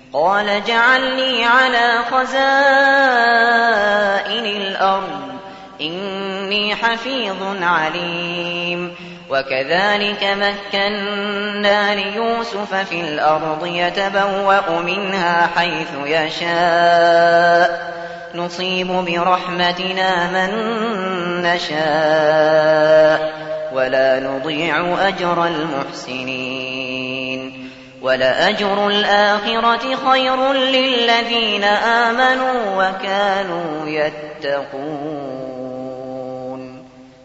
قال اجعلني على خزائن الأرض إني حفيظ عليم. وكذلك مكنا ليوسف في الأرض يتبوأ منها حيث يشاء نصيب برحمتنا من نشاء ولا نضيع أجر المحسنين. ولأجر الآخرة خير للذين آمنوا وكانوا يتقون.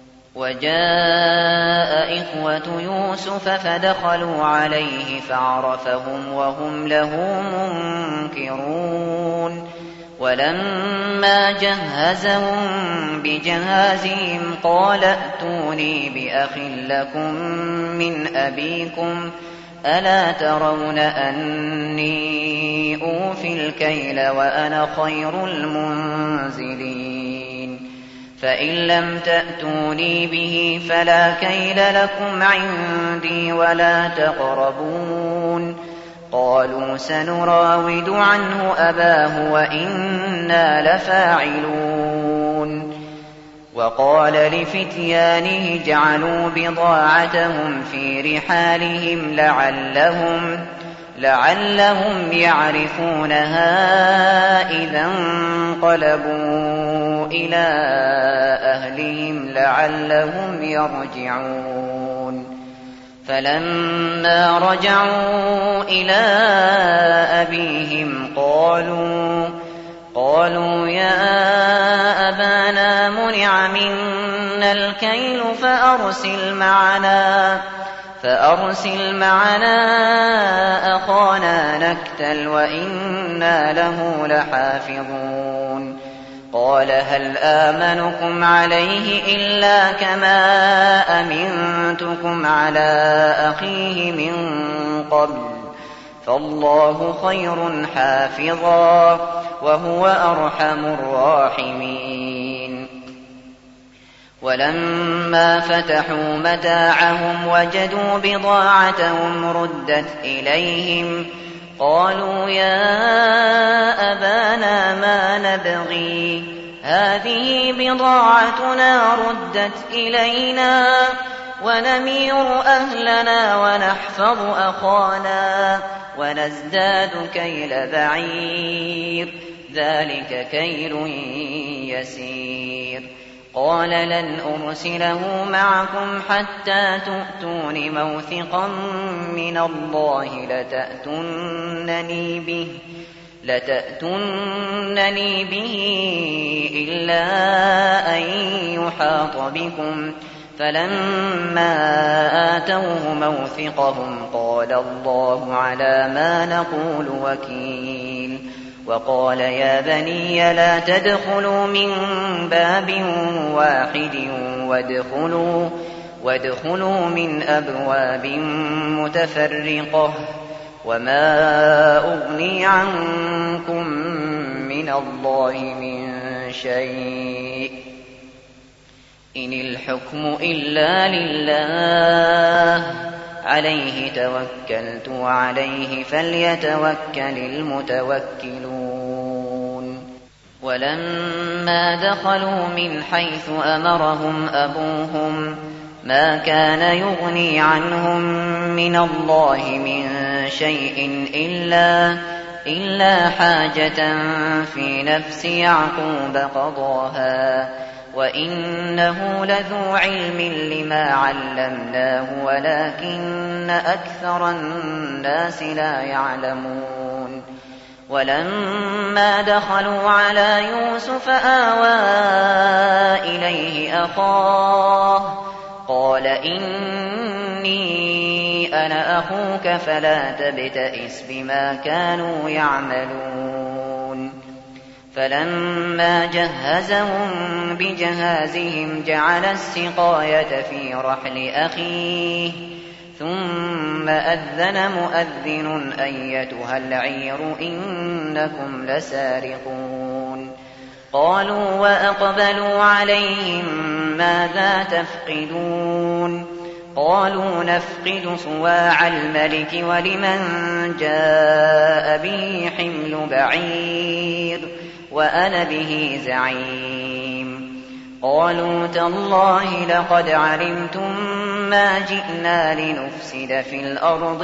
وجاء إخوة يوسف فدخلوا عليه فعرفهم وهم له منكرون. ولما جهزهم بجهازهم قال ائتوني بأخ لكم من أبيكم ألا ترون أني أوفي الكيل وأنا خير المنزلين. فإن لم تأتوني به فلا كيل لكم عندي ولا تقربون. قالوا سنراود عنه أباه وإنا لفاعلون. وقال لفتيانه اجعلوا بضاعتهم في رحالهم لعلهم يعرفونها إذا انقلبوا إلى أهلهم لعلهم يرجعون. فلما رجعوا إلى أبيهم قالوا يا أبانا منع منا الكيل فأرسل معنا أخانا نكتل وإنا له لحافظون. قال هل آمنكم عليه إلا كما أمنتكم على أخيه من قبل فالله خير حافظا وهو أرحم الراحمين. ولما فتحوا متاعهم وجدوا بضاعتهم ردت إليهم قالوا يا أبانا ما نبغي هذه بضاعتنا ردت إلينا ونمير أهلنا ونحفظ أخانا ونزداد كيل بعير ذلك كيل يسير. قال لن أرسله معكم حتى تؤتون موثقا من الله لتأتونني به إلا أن يحاط بكم. فلما آتوه موثقهم قال الله على ما نقول وكيل. وقال يا بني لا تدخلوا من باب واحد وادخلوا من أبواب متفرقة وما أغني عنكم من الله من شيء إن الحكم إلا لله عليه توكلت وعليه فليتوكل المتوكلون. ولما دخلوا من حيث أمرهم أبوهم ما كان يغني عنهم من الله من شيء إلا حاجة في نفس يعقوب قضاها وإنه لذو علم لما علمناه ولكن أكثر الناس لا يعلمون. ولما دخلوا على يوسف آوى إليه أخاه قال إني أنا أخوك فلا تبتئس بما كانوا يعملون. فلما جهزهم بجهازهم جعل السقاية في رحل أخيه ثم أذن مؤذن أيتها العير إنكم لسارقون. قالوا وأقبلوا عليهم ماذا تفقدون قالوا نفقد صواع الملك ولمن جاء به حمل بعير وأنا به زعيم. قالوا تالله لقد علمتم ما جئنا لنفسد في الأرض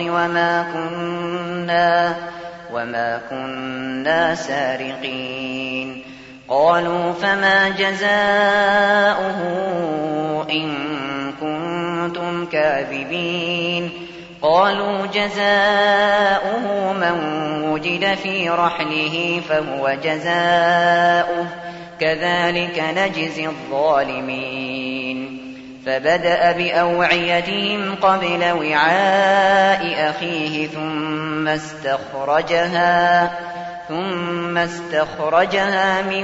وما كنا سارقين. قالوا فما جزاؤه إن كنتم كاذبين. قالوا جزاؤه من وجد في رحله فهو جزاؤه كذلك نجزي الظالمين. فبدأ بأوعيتهم قبل وعاء أخيه ثم استخرجها من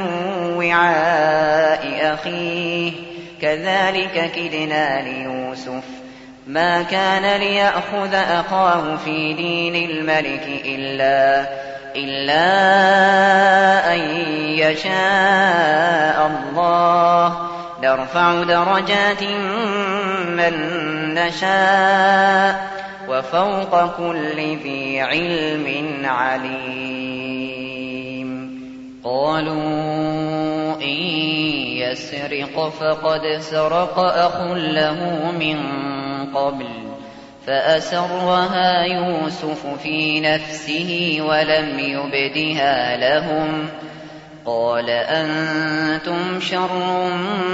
وعاء أخيه كذلك كدنا ليوسف ما كان ليأخذ أخاه في دين الملك إلا أن يشاء الله نرفع درجات من نشاء وفوق كل ذي علم عليم. قالوا إن يسرق فقد سرق أخ له من قبل فأسرها يوسف في نفسه ولم يبدها لهم. قال أنتم شر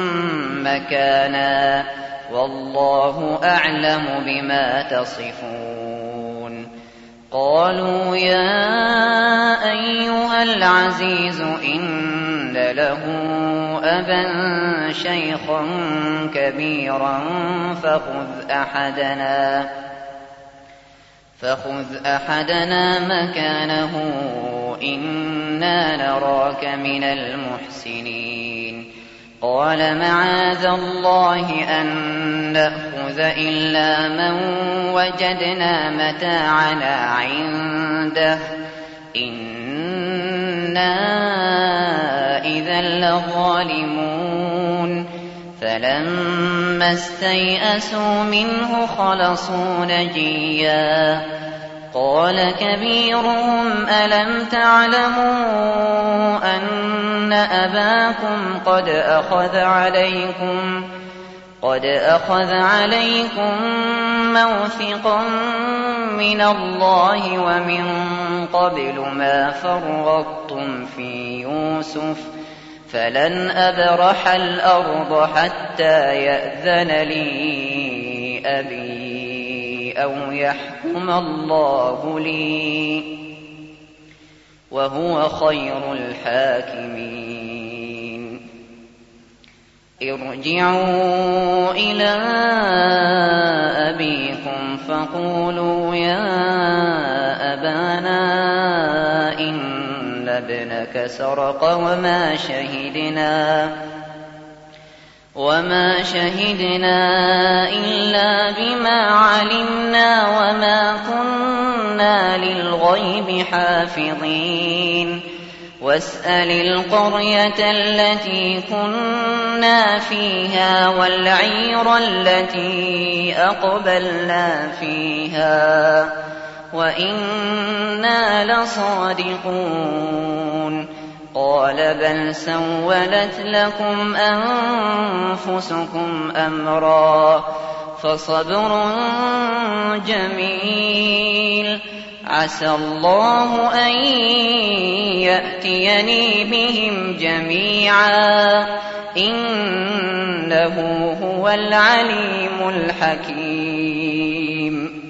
مكانا والله أعلم بما تصفون. قالوا يا أيها العزيز إن له أبا شيخا كبيرا فخذ أحدنا مكانه إنا نراك من المحسنين. قال معاذ الله أن نأخذ إلا من وجدنا متاعنا عنده إنا إذا لظالمون. فلما استيئسوا منه خلصوا نجيا. قال كبيرهم ألم تعلموا أن أباكم قد أخذ عليكم موثقا من الله ومن قبل ما فرطتم في يوسف فلن أبرح الأرض حتى يأذن لي أبي أو يحكم الله لي وهو خير الحاكمين. ارجعوا إلى أبيكم فقولوا يا أبانا إن ابنك سرق وما شهدنا إلا بما علمنا وما كنا للغيب حافظين. واسأل القرية التي كنا فيها والعير التي أقبلنا فيها وإنا لصادقون. قال بل سولت لكم أنفسكم أمرا فصبر جميل عسى الله أن يأتيني بهم جميعا إنه هو العليم الحكيم.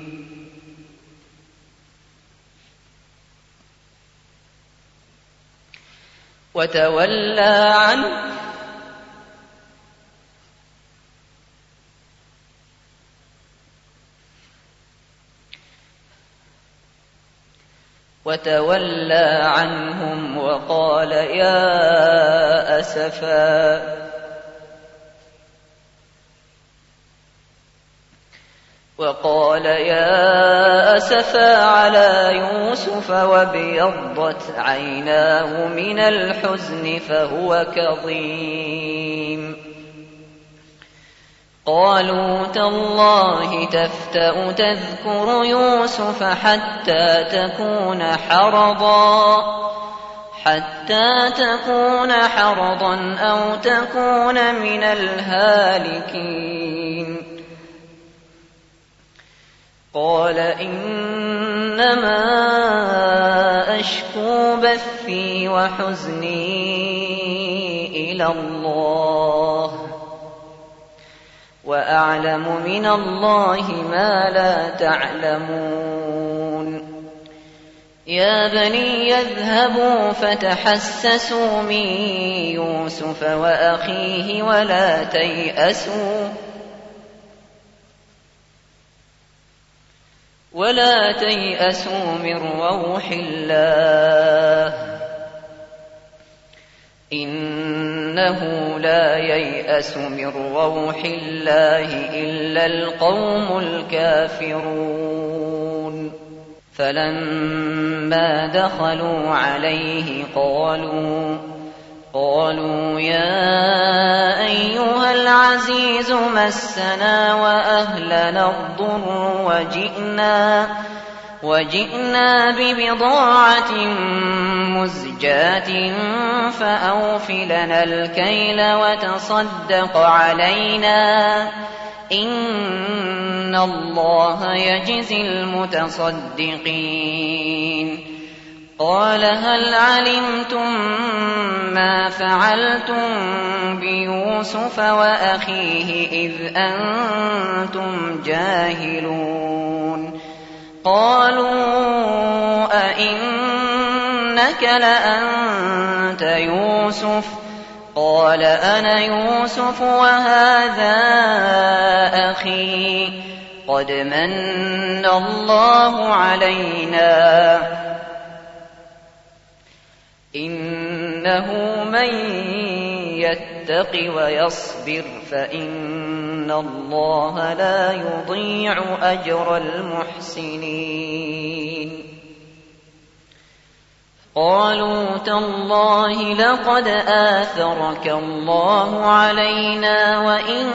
وتولى عنهم وقال يا أسفا على يوسف وابيضت عيناه من الحزن فهو كظيم. قالوا تالله تفتأ تذكر يوسف حتى تكون حرضا أو تكون من الهالكين. قال إنما أشكو بثي وحزني إلى الله وأعلم من الله ما لا تعلمون. يا بني يذهبوا فتحسسوا من يوسف وأخيه ولا تيأسوا من روح الله إنه لا ييأس من روح الله إلا القوم الكافرون. فلما دخلوا عليه قالوا يا أيها العزيز مسنا وأهلنا الضر وجئنا ببضاعة مزجاة فأوف لنا الكيل وتصدق علينا إن الله يجزي المتصدقين. قال هل علمتم ما فعلتم بيوسف وأخيه إذ أنتم جاهلون؟ قالوا أئنك لأنت يوسف؟ قال أنا يوسف وهذا أخي قد من الله علينا إنه من يتق ويصبر فإن الله لا يضيع أجر المحسنين. قالوا تالله لقد آثرك الله علينا وإن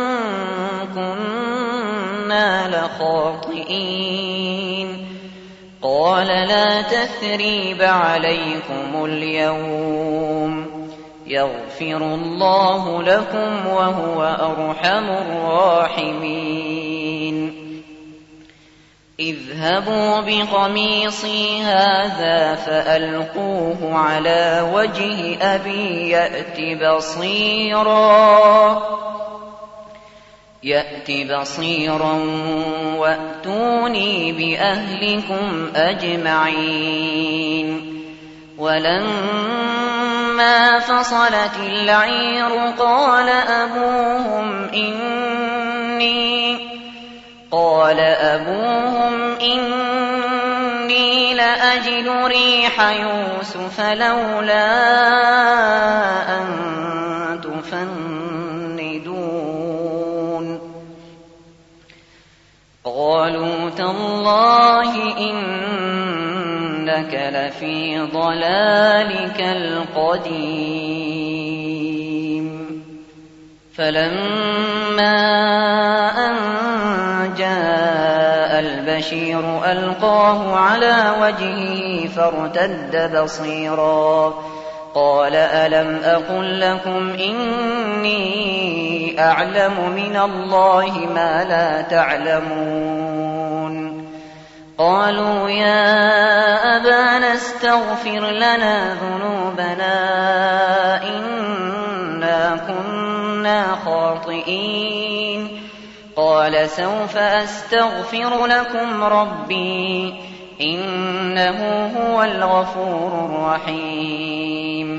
كنا لخاطئين. قال لا تثريب عليكم اليوم يغفر الله لكم وهو أرحم الراحمين. اذهبوا بقميصي هذا فألقوه على وجه أبي يأت بصيرا وأتوني بأهلكم أجمعين. ولما فصلت العير قال أبوهم إني لأجد ريح يوسف لولا أن تفندون. قالوا تالله إنك لفي ضلالك القديم. فلما أن جاء البشير ألقاه على وجهه فارتد بصيرا قال ألم أقل لكم إني أعلم من الله ما لا تعلمون. قالوا يا أبانا استغفر لنا ذنوبنا إنا كنا خاطئين. قال سوف أستغفر لكم ربي إنه هو الغفور الرحيم.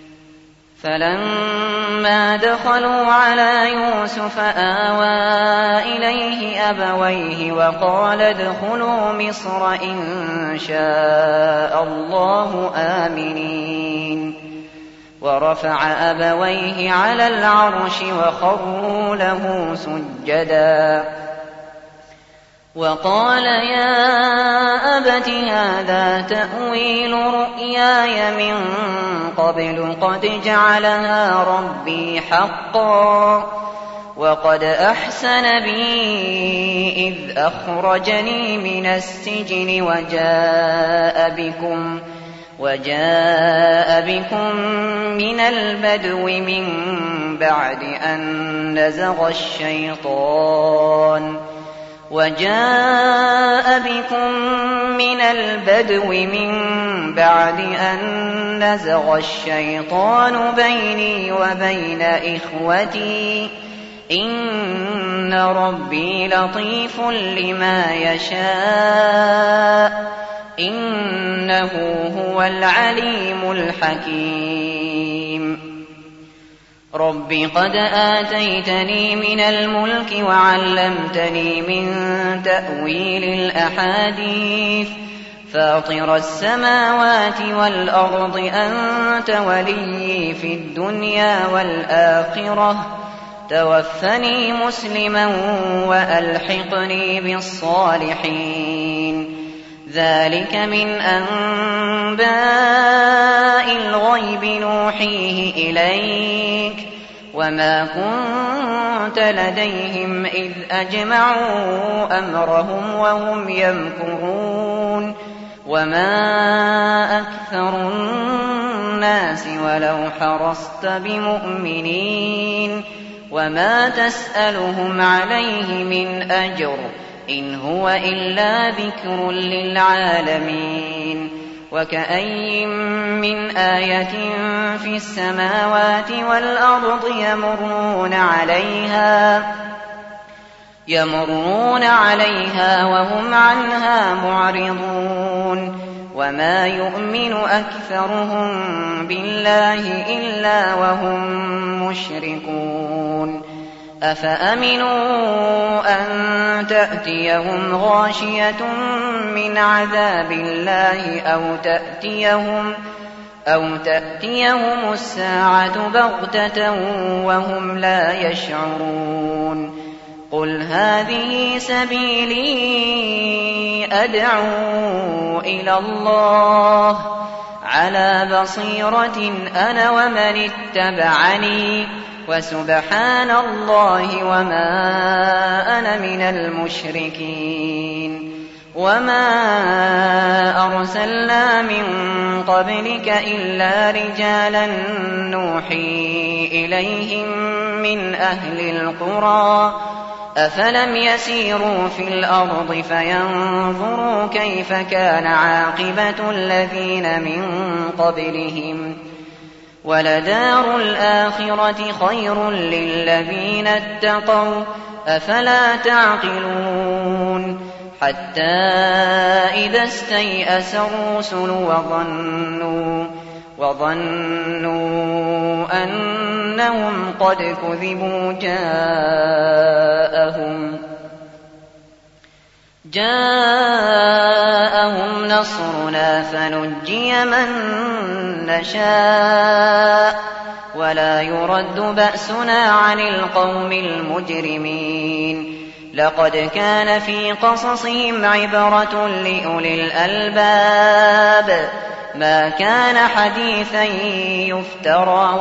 فلما دخلوا على يوسف آوى إليه أبويه وقال ادخلوا مصر إن شاء الله آمنين. ورفع أبويه على العرش وخروا له سجدا وقال يا أبت هذا تأويل رؤياي من قبل قد جعلها ربي حقا وقد أحسن بي إذ أخرجني من السجن وجاء بكم من البدو من بعد أن نزغ الشيطان بيني وبين إخوتي إن ربي لطيف لما يشاء إنه هو العليم الحكيم رب قد آتيتني من الملك وعلمتني من تأويل الأحاديث فاطر السماوات والأرض أنت ولي في الدنيا والآخرة توفني مسلما وألحقني بالصالحين ذلك من أنباء الغيب نوحيه إليك وما كنت لديهم إذ أجمعوا أمرهم وهم يمكرون وما أكثر الناس ولو حرصت بمؤمنين وما تسألهم عليه من أجر إن هو إلا ذكر للعالمين وكأي من آية في السماوات والأرض يمرون عليها وهم عنها معرضون وما يؤمن أكثرهم بالله إلا وهم مشركون أفأمنوا أن تأتيهم غاشية من عذاب الله أو تأتيهم الساعة بغتة وهم لا يشعرون قل هذه سبيلي أدعو إلى الله على بصيرة أنا ومن اتبعني وسبحان الله وما أنا من المشركين وما أرسلنا من قبلك إلا رجالا نوحي إليهم من أهل القرى أفلم يسيروا في الأرض فينظروا كيف كان عاقبة الذين من قبلهم ولدار الآخرة خير للذين اتقوا أفلا تعقلون حتى إذا استيأس الرسل وظنوا أنهم قد كذبوا جاءهم نصرنا فنجي من نشاء ولا يرد بأسنا عن القوم المجرمين لقد كان في قصصهم عبرة لأولي الألباب ما كان حديثا يفترى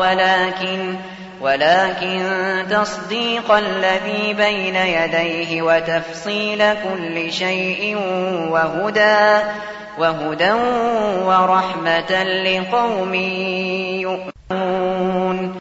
ولكن تصديق الذي بين يديه وتفصيل كل شيء وهدى ورحمة لقوم يؤمنون